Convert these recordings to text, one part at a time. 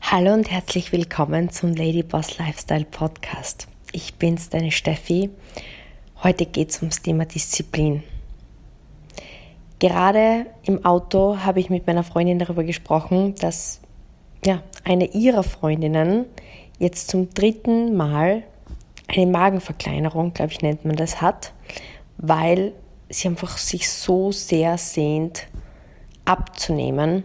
Hallo und herzlich willkommen zum Ladyboss Lifestyle Podcast. Ich bin's, deine Steffi. Heute geht's ums Thema Disziplin. Gerade im Auto habe ich mit meiner Freundin darüber gesprochen, dass eine ihrer Freundinnen jetzt zum 3. Mal eine Magenverkleinerung, glaube ich, nennt man das, hat, weil sie einfach sich so sehr sehnt, abzunehmen.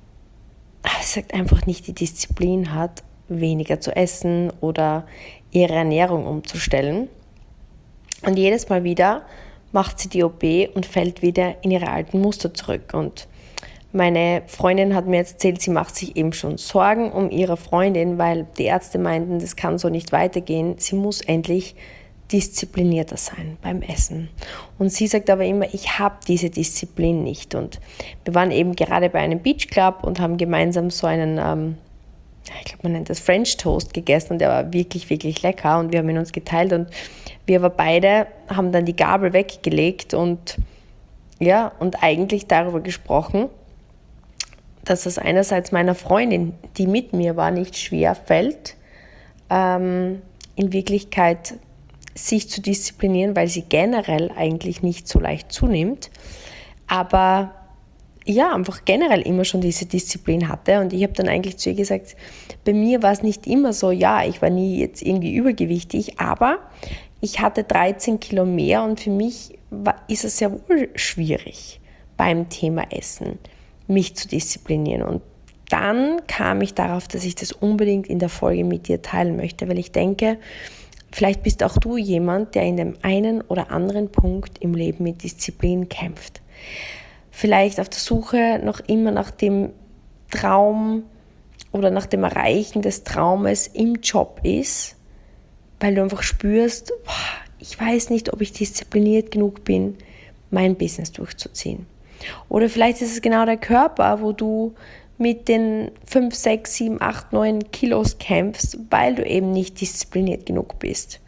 Es sagt einfach nicht die Disziplin hat, weniger zu essen oder ihre Ernährung umzustellen. Und jedes Mal wieder macht sie die OP und fällt wieder in ihre alten Muster zurück. Und meine Freundin hat mir jetzt erzählt, sie macht sich eben schon Sorgen um ihre Freundin, weil die Ärzte meinten, das kann so nicht weitergehen. Sie muss endlich disziplinierter sein beim Essen. Und sie sagt aber immer, ich habe diese Disziplin nicht. Und wir waren eben gerade bei einem Beach Club und haben gemeinsam so einen, ich glaube man nennt das French Toast gegessen und der war wirklich, wirklich lecker und wir haben ihn uns geteilt und wir aber beide haben dann die Gabel weggelegt und eigentlich darüber gesprochen, dass es einerseits meiner Freundin, die mit mir war, nicht schwer fällt, in Wirklichkeit sich zu disziplinieren, weil sie generell eigentlich nicht so leicht zunimmt, aber einfach generell immer schon diese Disziplin hatte. Und ich habe dann eigentlich zu ihr gesagt, bei mir war es nicht immer so, ich war nie jetzt irgendwie übergewichtig, aber ich hatte 13 Kilo mehr und für mich ist es sehr wohl schwierig beim Thema Essen, mich zu disziplinieren. Und dann kam ich darauf, dass ich das unbedingt in der Folge mit dir teilen möchte, weil ich denke, vielleicht bist auch du jemand, der in dem einen oder anderen Punkt im Leben mit Disziplin kämpft. Vielleicht auf der Suche noch immer nach dem Traum oder nach dem Erreichen des Traumes im Job ist, weil du einfach spürst, ich weiß nicht, ob ich diszipliniert genug bin, mein Business durchzuziehen. Oder vielleicht ist es genau der Körper, wo du mit den 5, 6, 7, 8, 9 Kilos kämpfst, weil du eben nicht diszipliniert genug bist,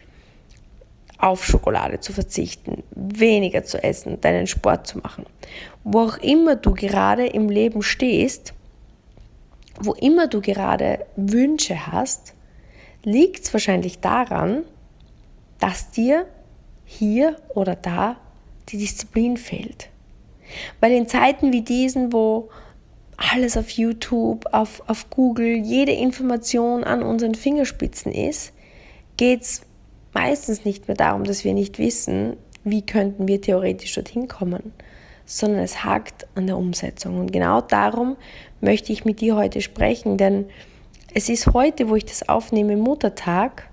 auf Schokolade zu verzichten, weniger zu essen, deinen Sport zu machen. Wo auch immer du gerade im Leben stehst, wo immer du gerade Wünsche hast, liegt es wahrscheinlich daran, dass dir hier oder da die Disziplin fehlt. Weil in Zeiten wie diesen, wo alles auf YouTube, auf Google, jede Information an unseren Fingerspitzen ist, geht es meistens nicht mehr darum, dass wir nicht wissen, wie könnten wir theoretisch dorthin kommen, sondern es hakt an der Umsetzung. Und genau darum möchte ich mit dir heute sprechen, denn es ist heute, wo ich das aufnehme, Muttertag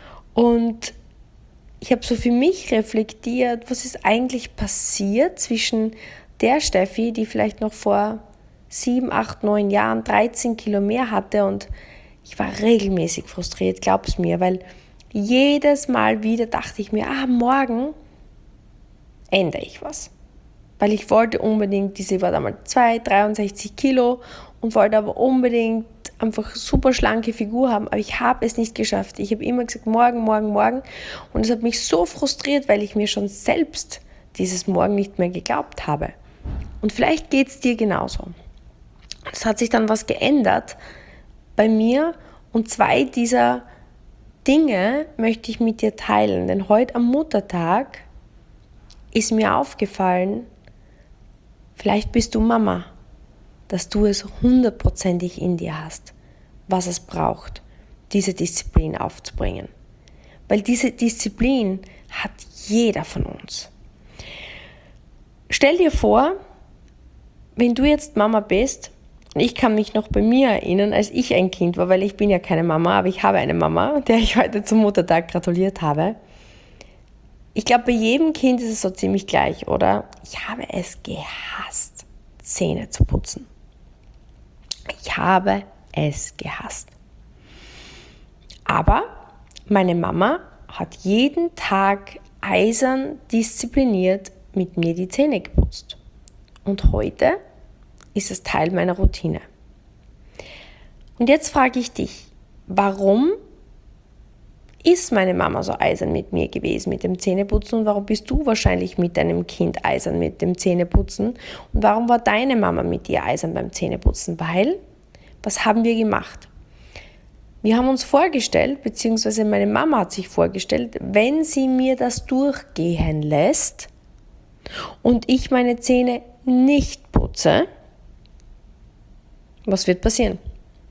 und ich habe so für mich reflektiert, was ist eigentlich passiert zwischen der Steffi, die vielleicht noch vor 7, 8, 9 Jahren 13 Kilo mehr hatte und ich war regelmäßig frustriert, glaub's mir, weil jedes Mal wieder dachte ich mir, morgen ändere ich was. Weil ich wollte unbedingt, ich war damals 63 Kilo und wollte aber unbedingt einfach super schlanke Figur haben, aber ich habe es nicht geschafft. Ich habe immer gesagt, morgen, morgen, morgen und es hat mich so frustriert, weil ich mir schon selbst dieses Morgen nicht mehr geglaubt habe. Und vielleicht geht es dir genauso. Es hat sich dann was geändert bei mir und 2 dieser Dinge möchte ich mit dir teilen, denn heute am Muttertag ist mir aufgefallen, vielleicht bist du Mama, dass du es 100%ig in dir hast, was es braucht, diese Disziplin aufzubringen. Weil diese Disziplin hat jeder von uns. Stell dir vor, wenn du jetzt Mama bist, und ich kann mich noch bei mir erinnern, als ich ein Kind war, weil ich bin ja keine Mama, aber ich habe eine Mama, der ich heute zum Muttertag gratuliert habe. Ich glaube, bei jedem Kind ist es so ziemlich gleich, oder? Ich habe es gehasst, Zähne zu putzen. Ich habe es gehasst. Aber meine Mama hat jeden Tag eisern diszipliniert mit mir die Zähne geputzt. Und heute ist es Teil meiner Routine. Und jetzt frage ich dich, warum ist meine Mama so eisern mit mir gewesen mit dem Zähneputzen und warum bist du wahrscheinlich mit deinem Kind eisern mit dem Zähneputzen und warum war deine Mama mit dir eisern beim Zähneputzen? Weil, was haben wir gemacht? Wir haben uns vorgestellt, beziehungsweise meine Mama hat sich vorgestellt, wenn sie mir das durchgehen lässt und ich meine Zähne nicht putze, was wird passieren?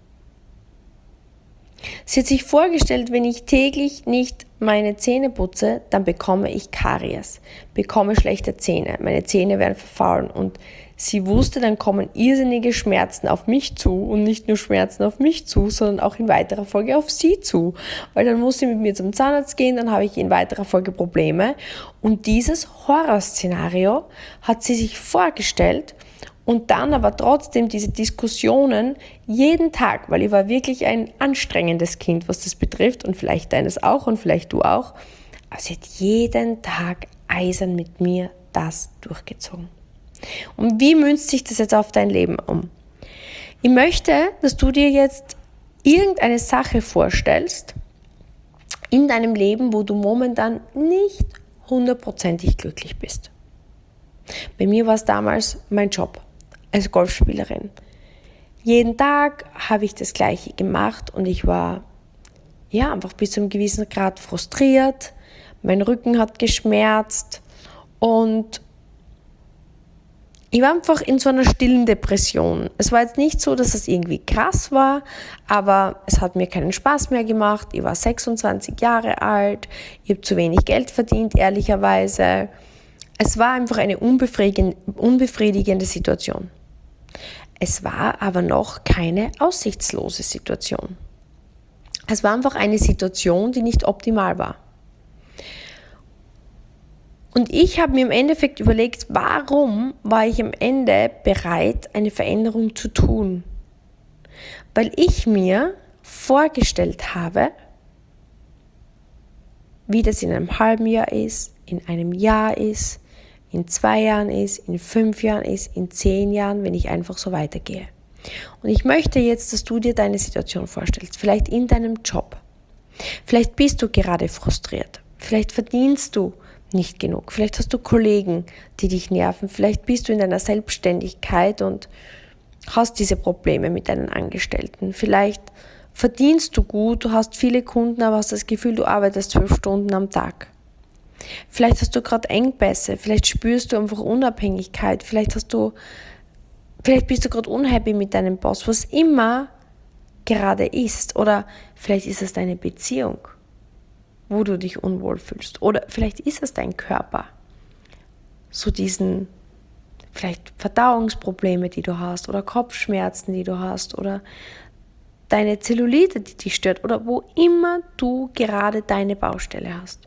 Sie hat sich vorgestellt, wenn ich täglich nicht meine Zähne putze, dann bekomme ich Karies, bekomme schlechte Zähne, meine Zähne werden verfaulen und sie wusste, dann kommen irrsinnige Schmerzen auf mich zu und nicht nur Schmerzen auf mich zu, sondern auch in weiterer Folge auf sie zu, weil dann muss sie mit mir zum Zahnarzt gehen, dann habe ich in weiterer Folge Probleme und dieses Horrorszenario hat sie sich vorgestellt. Und dann aber trotzdem diese Diskussionen jeden Tag, weil ich war wirklich ein anstrengendes Kind, was das betrifft und vielleicht deines auch und vielleicht du auch. Aber sie hat jeden Tag eisern mit mir das durchgezogen. Und wie münzt sich das jetzt auf dein Leben um? Ich möchte, dass du dir jetzt irgendeine Sache vorstellst in deinem Leben, wo du momentan nicht hundertprozentig glücklich bist. Bei mir war es damals mein Job als Golfspielerin. Jeden Tag habe ich das Gleiche gemacht und ich war einfach bis zu einem gewissen Grad frustriert. Mein Rücken hat geschmerzt und ich war einfach in so einer stillen Depression. Es war jetzt nicht so, dass es irgendwie krass war, aber es hat mir keinen Spaß mehr gemacht. Ich war 26 Jahre alt, ich habe zu wenig Geld verdient, ehrlicherweise. Es war einfach eine unbefriedigende Situation. Es war aber noch keine aussichtslose Situation. Es war einfach eine Situation, die nicht optimal war. Und ich habe mir im Endeffekt überlegt, warum war ich am Ende bereit, eine Veränderung zu tun? Weil ich mir vorgestellt habe, wie das in einem halben Jahr ist, in einem Jahr ist, in 2 Jahren ist, in 5 Jahren ist, in 10 Jahren, wenn ich einfach so weitergehe. Und ich möchte jetzt, dass du dir deine Situation vorstellst, vielleicht in deinem Job. Vielleicht bist du gerade frustriert, vielleicht verdienst du nicht genug, vielleicht hast du Kollegen, die dich nerven, vielleicht bist du in deiner Selbstständigkeit und hast diese Probleme mit deinen Angestellten, vielleicht verdienst du gut, du hast viele Kunden, aber hast das Gefühl, du arbeitest 12 Stunden am Tag. Vielleicht hast du gerade Engpässe, vielleicht spürst du einfach Unabhängigkeit, vielleicht bist du gerade unhappy mit deinem Boss, was immer gerade ist. Oder vielleicht ist es deine Beziehung, wo du dich unwohl fühlst. Oder vielleicht ist es dein Körper. So diesen vielleicht Verdauungsprobleme, die du hast, oder Kopfschmerzen, die du hast, oder deine Zellulite, die dich stört, oder wo immer du gerade deine Baustelle hast.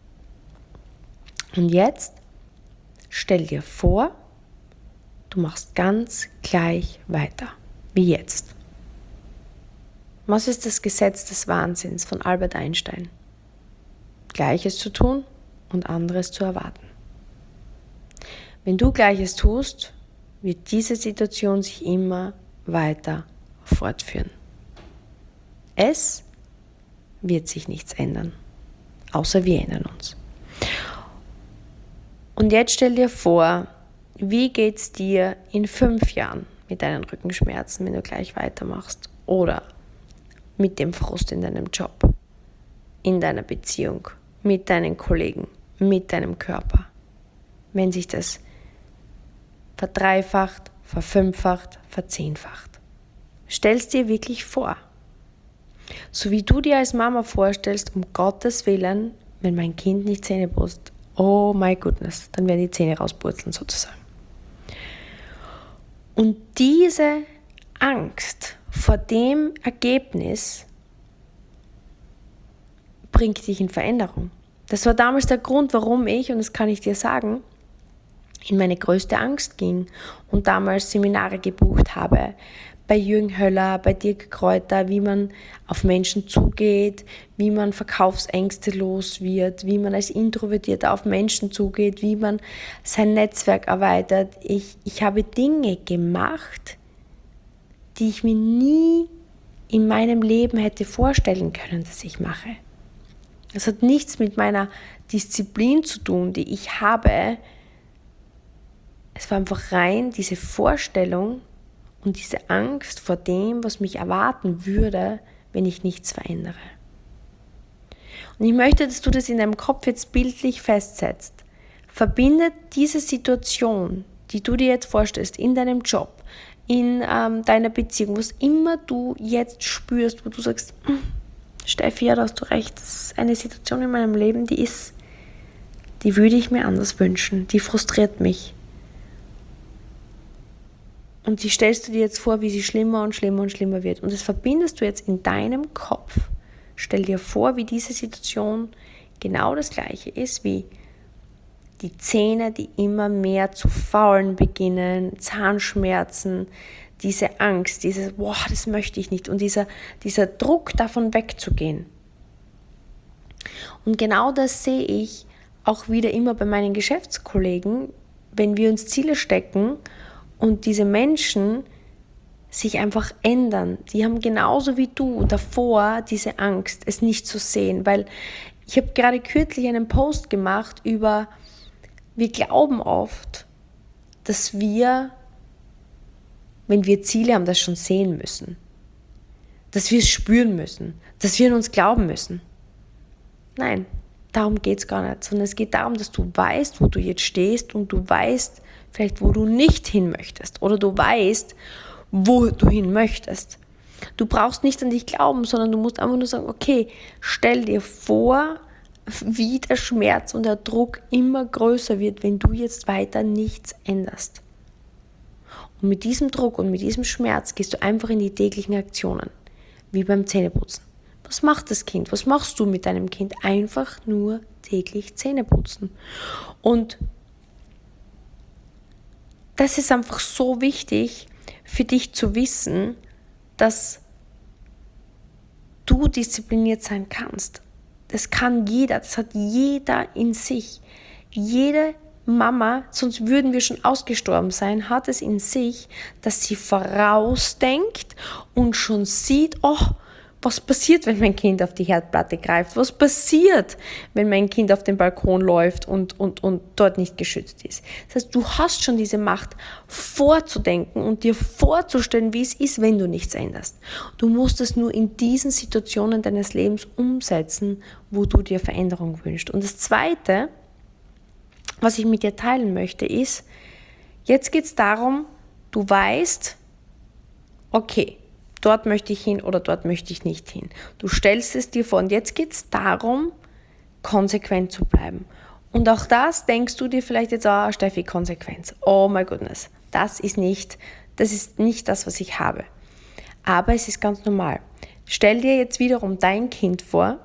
Und jetzt stell dir vor, du machst ganz gleich weiter, wie jetzt. Was ist das Gesetz des Wahnsinns von Albert Einstein? Gleiches zu tun und anderes zu erwarten. Wenn du Gleiches tust, wird diese Situation sich immer weiter fortführen. Es wird sich nichts ändern, außer wir ändern uns. Und jetzt stell dir vor, wie geht's dir in 5 Jahren mit deinen Rückenschmerzen, wenn du gleich weitermachst? Oder mit dem Frust in deinem Job, in deiner Beziehung, mit deinen Kollegen, mit deinem Körper? Wenn sich das verdreifacht, verfünffacht, verzehnfacht. Stell's dir wirklich vor. So wie du dir als Mama vorstellst, um Gottes Willen, wenn mein Kind nicht Zähne putzt, oh my goodness, dann werden die Zähne rauspurzeln sozusagen. Und diese Angst vor dem Ergebnis bringt dich in Veränderung. Das war damals der Grund, warum ich, und das kann ich dir sagen, in meine größte Angst ging und damals Seminare gebucht habe, bei Jürgen Höller, bei Dirk Kräuter, wie man auf Menschen zugeht, wie man Verkaufsängste los wird, wie man als Introvertierter auf Menschen zugeht, wie man sein Netzwerk erweitert. Ich habe Dinge gemacht, die ich mir nie in meinem Leben hätte vorstellen können, dass ich mache. Das hat nichts mit meiner Disziplin zu tun, die ich habe. Es war einfach rein diese Vorstellung und diese Angst vor dem, was mich erwarten würde, wenn ich nichts verändere. Und ich möchte, dass du das in deinem Kopf jetzt bildlich festsetzt. Verbinde diese Situation, die du dir jetzt vorstellst, in deinem Job, in deiner Beziehung, was immer du jetzt spürst, wo du sagst, Steffi, ja, da hast du recht, das ist eine Situation in meinem Leben, die würde ich mir anders wünschen, die frustriert mich. Und die stellst du dir jetzt vor, wie sie schlimmer und schlimmer und schlimmer wird. Und das verbindest du jetzt in deinem Kopf. Stell dir vor, wie diese Situation genau das Gleiche ist, wie die Zähne, die immer mehr zu faulen beginnen, Zahnschmerzen, diese Angst, dieses, das möchte ich nicht und dieser Druck, davon wegzugehen. Und genau das sehe ich auch wieder immer bei meinen Geschäftskollegen, wenn wir uns Ziele stecken und diese Menschen sich einfach ändern. Die haben genauso wie du davor diese Angst, es nicht zu sehen, weil ich habe gerade kürzlich einen Post gemacht über, wir glauben oft, dass wir, wenn wir Ziele haben, das schon sehen müssen, dass wir es spüren müssen, dass wir an uns glauben müssen. Nein, darum geht es gar nicht, sondern es geht darum, dass du weißt, wo du jetzt stehst und du weißt vielleicht, wo du nicht hin möchtest oder du weißt, wo du hin möchtest. Du brauchst nicht an dich glauben, sondern du musst einfach nur sagen, okay, stell dir vor, wie der Schmerz und der Druck immer größer wird, wenn du jetzt weiter nichts änderst. Und mit diesem Druck und mit diesem Schmerz gehst du einfach in die täglichen Aktionen, wie beim Zähneputzen. Was macht das Kind? Was machst du mit deinem Kind? Einfach nur täglich Zähne putzen. Und das ist einfach so wichtig für dich zu wissen, dass du diszipliniert sein kannst. Das kann jeder, das hat jeder in sich. Jede Mama, sonst würden wir schon ausgestorben sein, hat es in sich, dass sie vorausdenkt und schon sieht, was passiert, wenn mein Kind auf die Herdplatte greift? Was passiert, wenn mein Kind auf den Balkon läuft und dort nicht geschützt ist? Das heißt, du hast schon diese Macht, vorzudenken und dir vorzustellen, wie es ist, wenn du nichts änderst. Du musst es nur in diesen Situationen deines Lebens umsetzen, wo du dir Veränderung wünschst. Und das Zweite, was ich mit dir teilen möchte, ist, jetzt geht es darum, du weißt, okay, dort möchte ich hin oder dort möchte ich nicht hin. Du stellst es dir vor und jetzt geht es darum, konsequent zu bleiben. Und auch das denkst du dir vielleicht jetzt, Steffi, Konsequenz. Oh my goodness, das ist nicht das, was ich habe. Aber es ist ganz normal. Stell dir jetzt wiederum dein Kind vor.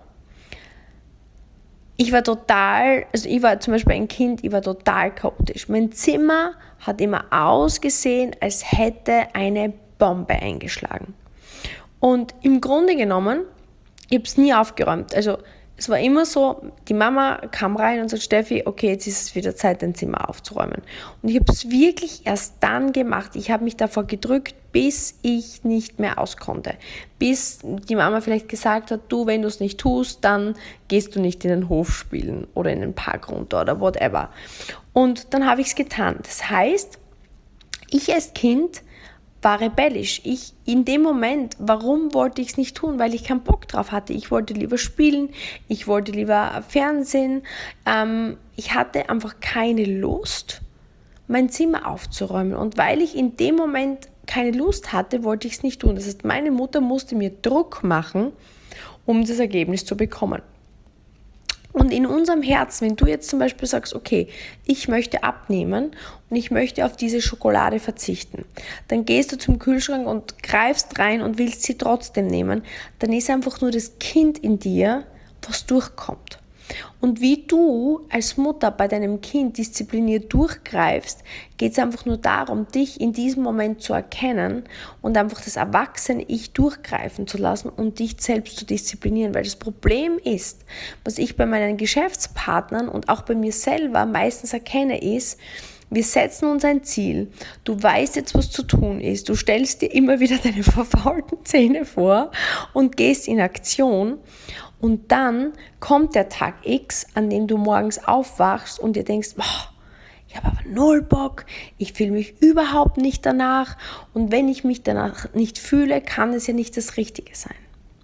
Ich war zum Beispiel ein Kind, ich war total chaotisch. Mein Zimmer hat immer ausgesehen, als hätte eine Bombe eingeschlagen. Und im Grunde genommen, ich habe es nie aufgeräumt. Also es war immer so, die Mama kam rein und sagt, Steffi, okay, jetzt ist es wieder Zeit, dein Zimmer aufzuräumen. Und ich habe es wirklich erst dann gemacht. Ich habe mich davor gedrückt, bis ich nicht mehr auskonnte. Bis die Mama vielleicht gesagt hat, du, wenn du es nicht tust, dann gehst du nicht in den Hof spielen oder in den Park runter oder whatever. Und dann habe ich es getan. Das heißt, ich als Kind war rebellisch. In dem Moment, warum wollte ich es nicht tun? Weil ich keinen Bock drauf hatte. Ich wollte lieber spielen, ich wollte lieber Fernsehen. Ich hatte einfach keine Lust, mein Zimmer aufzuräumen. Und weil ich in dem Moment keine Lust hatte, wollte ich es nicht tun. Das heißt, meine Mutter musste mir Druck machen, um das Ergebnis zu bekommen. Und in unserem Herzen, wenn du jetzt zum Beispiel sagst, okay, ich möchte abnehmen und ich möchte auf diese Schokolade verzichten, dann gehst du zum Kühlschrank und greifst rein und willst sie trotzdem nehmen, dann ist einfach nur das Kind in dir, was durchkommt. Und wie du als Mutter bei deinem Kind diszipliniert durchgreifst, geht es einfach nur darum, dich in diesem Moment zu erkennen und einfach das erwachsene Ich durchgreifen zu lassen und dich selbst zu disziplinieren. Weil das Problem ist, was ich bei meinen Geschäftspartnern und auch bei mir selber meistens erkenne, ist, wir setzen uns ein Ziel, du weißt jetzt, was zu tun ist, du stellst dir immer wieder deine verfaulten Zähne vor und gehst in Aktion. Und dann kommt der Tag X, an dem du morgens aufwachst und dir denkst, ich habe aber null Bock, ich fühle mich überhaupt nicht danach und wenn ich mich danach nicht fühle, kann es ja nicht das Richtige sein.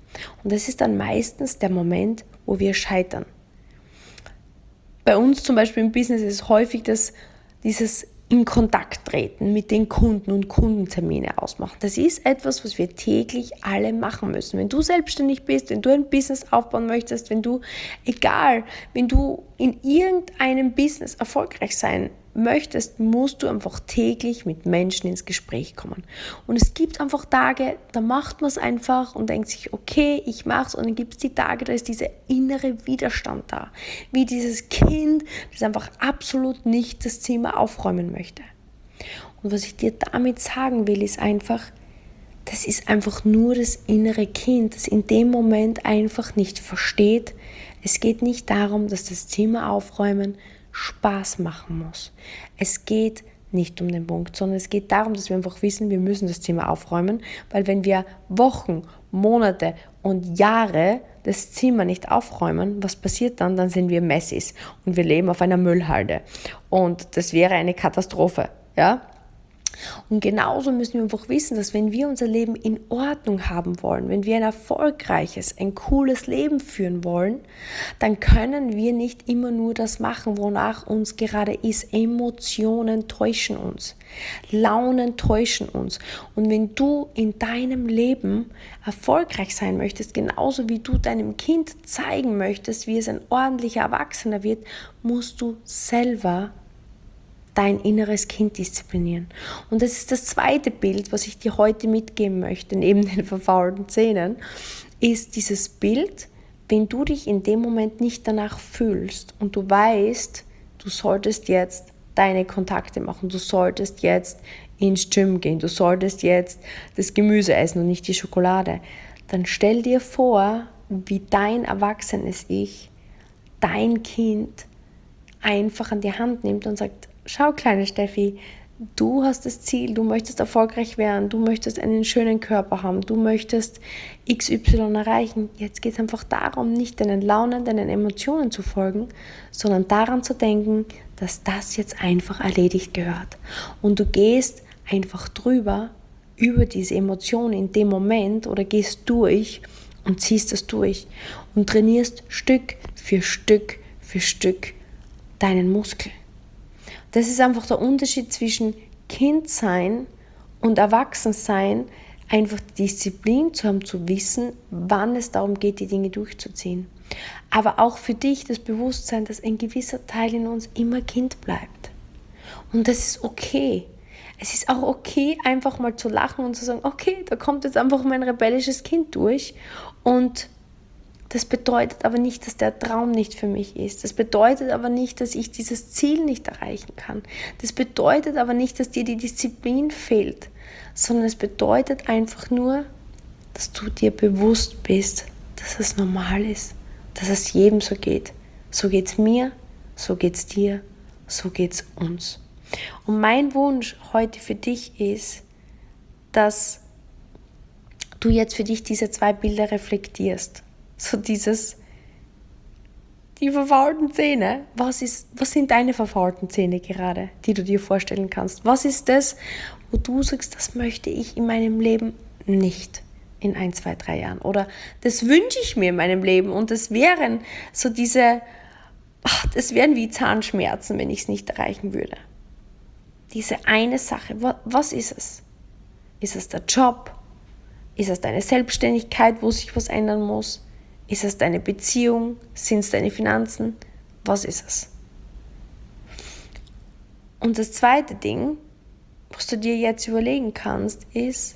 Und das ist dann meistens der Moment, wo wir scheitern. Bei uns zum Beispiel im Business ist es häufig dieses in Kontakt treten mit den Kunden und Kundentermine ausmachen. Das ist etwas, was wir täglich alle machen müssen. Wenn du selbstständig bist, wenn du ein Business aufbauen möchtest, wenn du in irgendeinem Business erfolgreich sein möchtest, musst du einfach täglich mit Menschen ins Gespräch kommen. Und es gibt einfach Tage, da macht man es einfach und denkt sich, okay, ich mache es. Und dann gibt es die Tage, da ist dieser innere Widerstand da. Wie dieses Kind, das einfach absolut nicht das Zimmer aufräumen möchte. Und was ich dir damit sagen will, ist einfach, das ist einfach nur das innere Kind, das in dem Moment einfach nicht versteht. Es geht nicht darum, dass das Zimmer aufräumen Spaß machen muss. Es geht nicht um den Punkt, sondern es geht darum, dass wir einfach wissen, wir müssen das Zimmer aufräumen, weil wenn wir Wochen, Monate und Jahre das Zimmer nicht aufräumen, was passiert dann? Dann sind wir Messis und wir leben auf einer Müllhalde und das wäre eine Katastrophe, ja? Und genauso müssen wir einfach wissen, dass wenn wir unser Leben in Ordnung haben wollen, wenn wir ein erfolgreiches, ein cooles Leben führen wollen, dann können wir nicht immer nur das machen, wonach uns gerade ist. Emotionen täuschen uns, Launen täuschen uns. Und wenn du in deinem Leben erfolgreich sein möchtest, genauso wie du deinem Kind zeigen möchtest, wie es ein ordentlicher Erwachsener wird, musst du selber dein inneres Kind disziplinieren. Und das ist das zweite Bild, was ich dir heute mitgeben möchte, neben den verfaulten Zähnen, ist dieses Bild, wenn du dich in dem Moment nicht danach fühlst und du weißt, du solltest jetzt deine Kontakte machen, du solltest jetzt ins Gym gehen, du solltest jetzt das Gemüse essen und nicht die Schokolade, dann stell dir vor, wie dein erwachsenes Ich dein Kind einfach an die Hand nimmt und sagt, schau, kleine Steffi, du hast das Ziel, du möchtest erfolgreich werden, du möchtest einen schönen Körper haben, du möchtest XY erreichen. Jetzt geht es einfach darum, nicht deinen Launen, deinen Emotionen zu folgen, sondern daran zu denken, dass das jetzt einfach erledigt gehört. Und du gehst einfach drüber, über diese Emotionen in dem Moment oder gehst durch und ziehst das durch und trainierst Stück für Stück für Stück deinen Muskel. Das ist einfach der Unterschied zwischen Kindsein und Erwachsensein, einfach die Disziplin zu haben, zu wissen, wann es darum geht, die Dinge durchzuziehen. Aber auch für dich das Bewusstsein, dass ein gewisser Teil in uns immer Kind bleibt. Und das ist okay. Es ist auch okay, einfach mal zu lachen und zu sagen, okay, da kommt jetzt einfach mein rebellisches Kind durch und das bedeutet aber nicht, dass der Traum nicht für mich ist. Das bedeutet aber nicht, dass ich dieses Ziel nicht erreichen kann. Das bedeutet aber nicht, dass dir die Disziplin fehlt, sondern es bedeutet einfach nur, dass du dir bewusst bist, dass es normal ist, dass es jedem so geht. So geht's mir, so geht's dir, so geht's uns. Und mein Wunsch heute für dich ist, dass du jetzt für dich diese zwei Bilder reflektierst. So die verfaulten Zähne, was sind deine verfaulten Zähne gerade, die du dir vorstellen kannst? Was ist das, wo du sagst, das möchte ich in meinem Leben nicht in 1, 2, 3 Jahren? Oder das wünsche ich mir in meinem Leben und das wären wie Zahnschmerzen, wenn ich es nicht erreichen würde. Diese eine Sache, was ist es? Ist es der Job? Ist es deine Selbstständigkeit, wo sich was ändern muss? Ist es deine Beziehung? Sind es deine Finanzen? Was ist es? Und das zweite Ding, was du dir jetzt überlegen kannst, ist,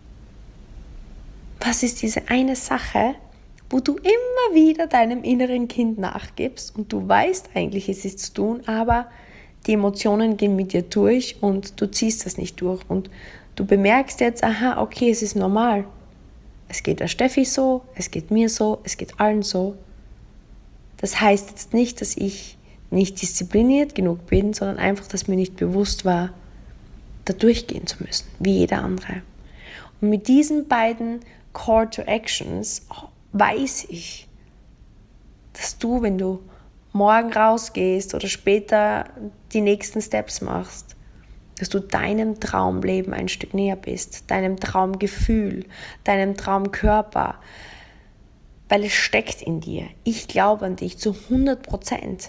was ist diese eine Sache, wo du immer wieder deinem inneren Kind nachgibst und du weißt eigentlich, es ist zu tun, aber die Emotionen gehen mit dir durch und du ziehst das nicht durch und du bemerkst jetzt, aha, okay, es ist normal. Es geht der Steffi so, es geht mir so, es geht allen so. Das heißt jetzt nicht, dass ich nicht diszipliniert genug bin, sondern einfach, dass mir nicht bewusst war, da durchgehen zu müssen, wie jeder andere. Und mit diesen beiden Call to Actions weiß ich, dass du, wenn du morgen rausgehst oder später die nächsten Steps machst, dass du deinem Traumleben ein Stück näher bist, deinem Traumgefühl, deinem Traumkörper, weil es steckt in dir. Ich glaube an dich zu 100%.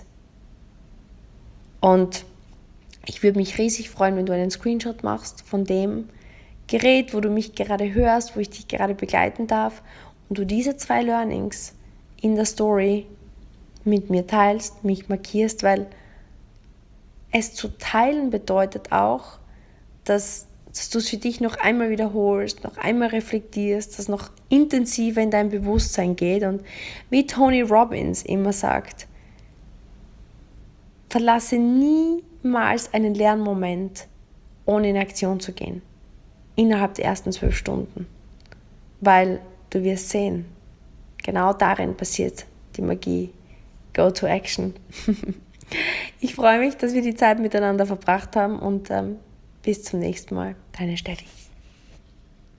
Und ich würde mich riesig freuen, wenn du einen Screenshot machst von dem Gerät, wo du mich gerade hörst, wo ich dich gerade begleiten darf und du diese 2 Learnings in der Story mit mir teilst, mich markierst, weil es zu teilen bedeutet auch, dass du es für dich noch einmal wiederholst, noch einmal reflektierst, dass noch intensiver in dein Bewusstsein geht. Und wie Tony Robbins immer sagt, verlasse niemals einen Lernmoment, ohne in Aktion zu gehen. Innerhalb der ersten 12 Stunden. Weil du wirst sehen, genau darin passiert die Magie. Go to action. Ich freue mich, dass wir die Zeit miteinander verbracht haben und bis zum nächsten Mal. Deine Steffi.